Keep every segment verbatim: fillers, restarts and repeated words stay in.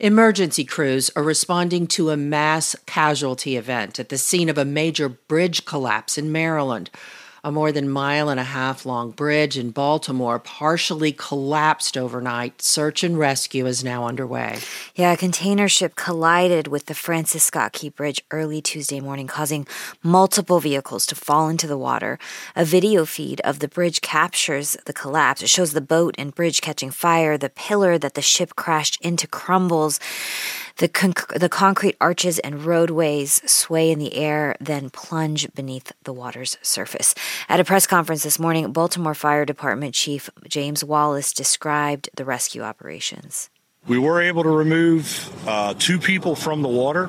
Emergency crews are responding to a mass casualty event at the scene of a major bridge collapse in Maryland. A more than mile and a half long bridge in Baltimore partially collapsed overnight. Search and rescue is now underway. Yeah, a container ship collided with the Francis Scott Key Bridge early Tuesday morning, causing multiple vehicles to fall into the water. A video feed of the bridge captures the collapse. It shows the boat and bridge catching fire. The pillar that the ship crashed into crumbles. The, con- the concrete arches and roadways sway in the air, then plunge beneath the water's surface. At a press conference this morning, Baltimore Fire Department Chief James Wallace described the rescue operations. We were able to remove uh, two people from the water.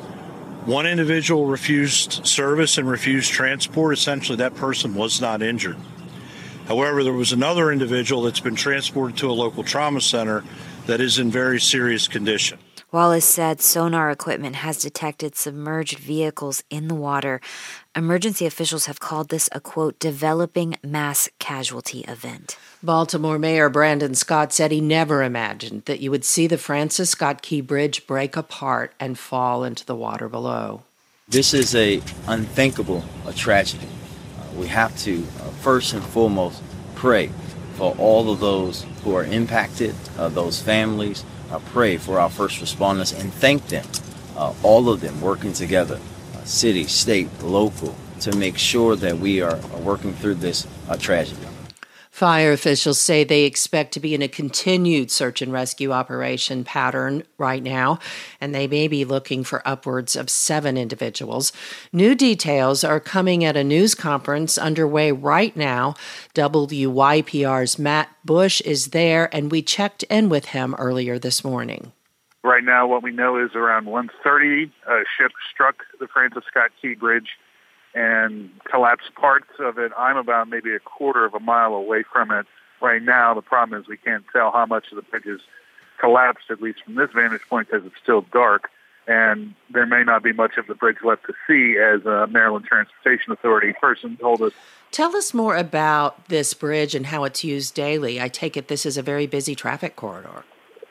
One individual refused service and refused transport. Essentially, that person was not injured. However, there was another individual that's been transported to a local trauma center that is in very serious condition. Wallace said sonar equipment has detected submerged vehicles in the water. Emergency officials have called this a, quote, developing mass casualty event. Baltimore Mayor Brandon Scott said he never imagined that you would see the Francis Scott Key Bridge break apart and fall into the water below. This is a unthinkable a tragedy. Uh, we have to, uh, first and foremost, pray for all of those who are impacted, uh, those families. Uh, pray for our first responders and thank them, uh, all of them working together, uh, city, state, local, to make sure that we are, are working through this uh, tragedy. Fire officials say they expect to be in a continued search and rescue operation pattern right now, and they may be looking for upwards of seven individuals. New details are coming at a news conference underway right now. W Y P R's Matt Bush is there, and we checked in with him earlier this morning. Right now, what we know is around one thirty, a ship struck the Francis Scott Key Bridge and collapsed parts of it. I'm about maybe a quarter of a mile away from it right now. The problem is we can't tell how much of the bridge is collapsed, at least from this vantage point, because it's still dark, and there may not be much of the bridge left to see, as a Maryland Transportation Authority person told us. Tell us more about this bridge and how it's used daily. I take it this is a very busy traffic corridor.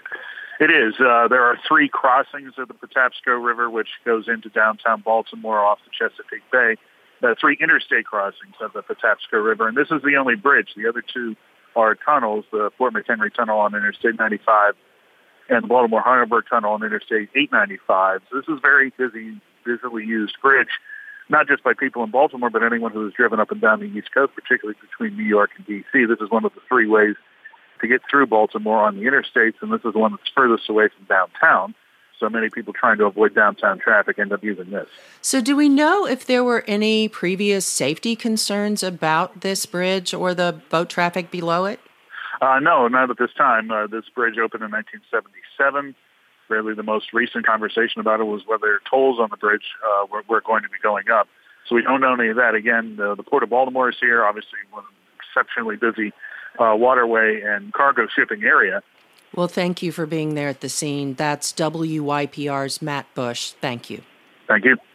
It is. Uh, there are three crossings of the Patapsco River, which goes into downtown Baltimore off the Chesapeake Bay. The three interstate crossings of the Patapsco River, and this is the only bridge. The other two are tunnels, the Fort McHenry Tunnel on Interstate ninety-five and the Baltimore Harbor Tunnel on Interstate eight ninety-five. So this is a very busy, busily used bridge, not just by people in Baltimore, but anyone who has driven up and down the East Coast, particularly between New York and D C. This is one of the three ways to get through Baltimore on the interstates, and this is the one that's furthest away from downtown. So many people trying to avoid downtown traffic end up using this. So do we know if there were any previous safety concerns about this bridge or the boat traffic below it? Uh, no, not at this time. Uh, this bridge opened in nineteen seventy-seven. Really, the most recent conversation about it was whether tolls on the bridge uh, were, were going to be going up. So we don't know any of that. Again, the, the Port of Baltimore is here, obviously one exceptionally busy uh, waterway and cargo shipping area. Well, thank you for being there at the scene. That's W Y P R's Matt Bush. Thank you. Thank you.